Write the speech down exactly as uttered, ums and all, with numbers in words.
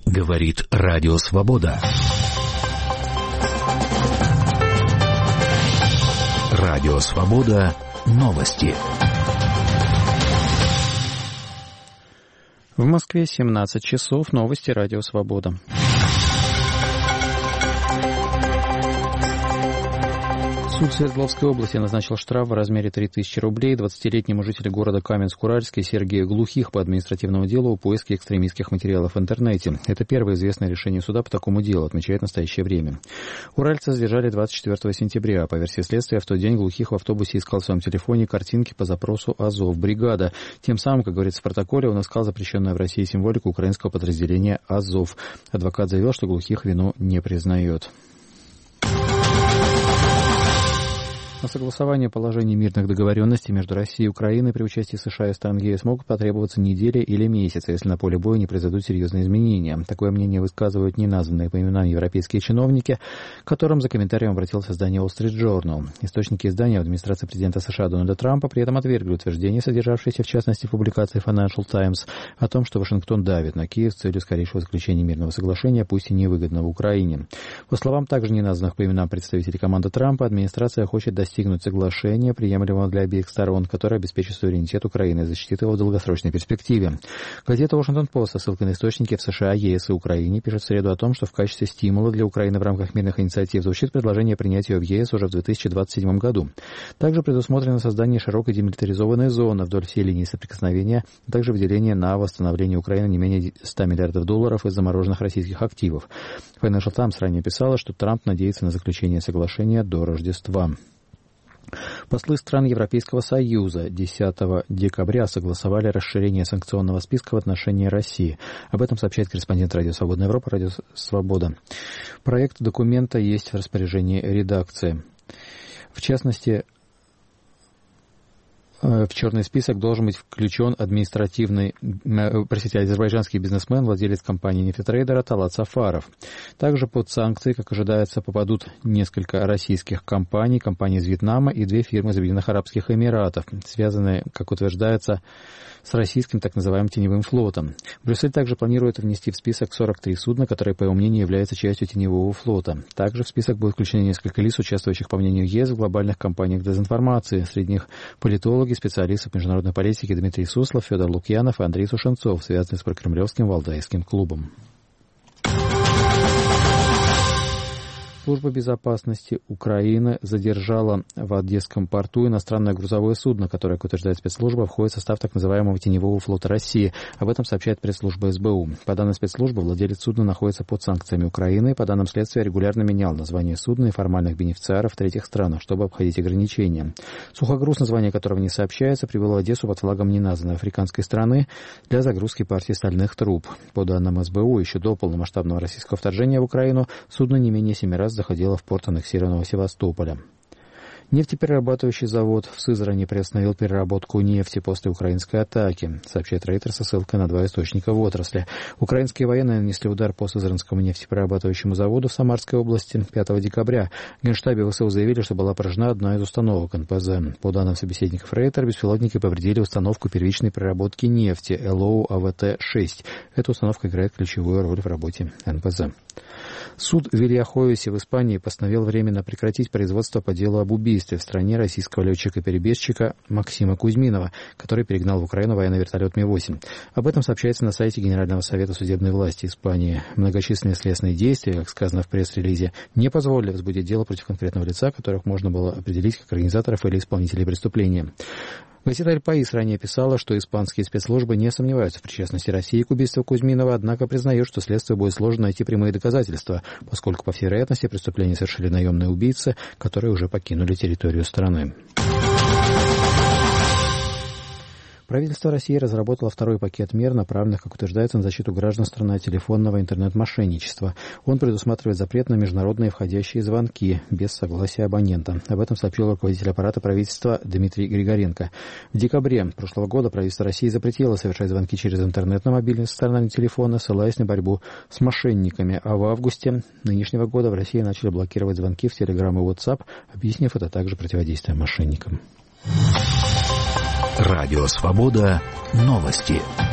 Говорит Радио Свобода. Радио Свобода. Новости. В Москве семнадцать часов. Новости Радио Свобода. Суд Свердловской области назначил штраф в размере три тысячи рублей двадцатилетнему жителю города Каменск-Уральский Сергею Глухих по административному делу о поиске экстремистских материалов в интернете. Это первое известное решение суда по такому делу, отмечает настоящее время. Уральца задержали двадцать четвёртого сентября. По версии следствия, в тот день Глухих в автобусе искал в своем телефоне картинки по запросу «Азов. Бригада». Тем самым, как говорится в протоколе, он искал запрещенную в России символику украинского подразделения «Азов». Адвокат заявил, что Глухих вину не признает. На согласование положений мирных договоренностей между Россией и Украиной при участии США и стран ЕС могут потребоваться недели или месяцы, если на поле боя не произойдут серьезные изменения. Такое мнение высказывают неназванные по именам европейские чиновники, к которым за комментарием обратилось издание Wall Street Journal. Источники издания в администрации президента США Дональда Трампа при этом отвергли утверждения, содержавшиеся в частности в публикации Financial Times, о том, что Вашингтон давит на Киев с целью скорейшего заключения мирного соглашения, пусть и невыгодного Украине. По словам также неназванных по именам представителей команды Трампа, администрация хочет достичь достигнуть соглашения, приемлемого для обеих сторон, которое обеспечит суверенитет Украины и защитит его в долгосрочной перспективе. Газета «Вашингтон Пост» со ссылкой на источники в США, ЕС и Украине пишет в среду о том, что в качестве стимула для Украины в рамках мирных инициатив звучит предложение принять ее в ЕС уже в две тысячи двадцать седьмом году. Также предусмотрено создание широкой демилитаризованной зоны вдоль всей линии соприкосновения, а также выделение на восстановление Украины не менее ста миллиардов долларов из замороженных российских активов. Financial Times ранее писала, что Трамп надеется на заключение соглашения до Рождества. Послы стран Европейского Союза десятого декабря согласовали расширение санкционного списка в отношении России. Об этом сообщает корреспондент Радио Свободная Европа, Радио Свобода. Проект документа есть в распоряжении редакции. В частности, в черный список должен быть включен административный, простите, азербайджанский бизнесмен, владелец компании нефтетрейдера Талат Сафаров. Также под санкции, как ожидается, попадут несколько российских компаний, компании из Вьетнама и две фирмы из Объединенных Арабских Эмиратов, связанные, как утверждается, с российским так называемым теневым флотом. Брюссель также планирует внести в список сорок три судна, которые, по его мнению, являются частью теневого флота. Также в список будут включены несколько лиц, участвующих, по мнению ЕС, в глобальных кампаниях дезинформации. Среди них политологи, специалисты по международной политике Дмитрий Суслов, Федор Лукьянов и Андрей Сушенцов, связанные с прокремлевским Валдайским клубом. Служба безопасности Украины задержала в Одесском порту иностранное грузовое судно, которое, как утверждает спецслужба, входит в состав так называемого теневого флота России. Об этом сообщает пресс-служба эс бэ у. По данным спецслужбы, владелец судна находится под санкциями Украины. По данным следствия, регулярно менял название судна и формальных бенефициаров в третьих странах, чтобы обходить ограничения. Сухогруз, название которого не сообщается, прибыл в Одессу под флагом неназванной африканской страны для загрузки партии стальных труб. По данным эс бэ у, еще до полномасштабного российского вторжения в Украину судно не менее семи раз заходила в порт аннексированного Севастополя. Нефтеперерабатывающий завод в Сызрани приостановил переработку нефти после украинской атаки, сообщает Рейтер со ссылкой на два источника в отрасли. Украинские военные нанесли удар по Сызранскому нефтеперерабатывающему заводу в Самарской области пятого декабря. В Генштабе ВСУ заявили, что была поражена одна из установок эн пэ зэ. По данным собеседников Рейтер, беспилотники повредили установку первичной переработки нефти эл о а вэ тэ шесть. Эта установка играет ключевую роль в работе эн пэ зэ. Суд в Вильяховесе в Испании постановил временно прекратить производство по делу об убийстве в стране российского летчика-перебежчика Максима Кузьминова, который перегнал в Украину военный вертолет Ми восемь. Об этом сообщается на сайте Генерального совета судебной власти Испании. Многочисленные следственные действия, как сказано в пресс-релизе, не позволили возбудить дело против конкретного лица, которых можно было определить как организаторов или исполнителей преступления. Газета «Эль Паис» ранее писала, что испанские спецслужбы не сомневаются в причастности России к убийству Кузьминова, однако признают, что следствию будет сложно найти прямые доказательства, поскольку, по всей вероятности, преступление совершили наемные убийцы, которые уже покинули территорию страны. Правительство России разработало второй пакет мер, направленных, как утверждается, на защиту граждан страны от телефонного интернет-мошенничества. Он предусматривает запрет на международные входящие звонки без согласия абонента. Об этом сообщил руководитель аппарата правительства Дмитрий Григоренко. В декабре прошлого года правительство России запретило совершать звонки через интернет на мобильный стационарный телефон, ссылаясь на борьбу с мошенниками. А в августе нынешнего года в России начали блокировать звонки в Telegram и WhatsApp, объяснив это также противодействием мошенникам. Радио Свобода. Новости.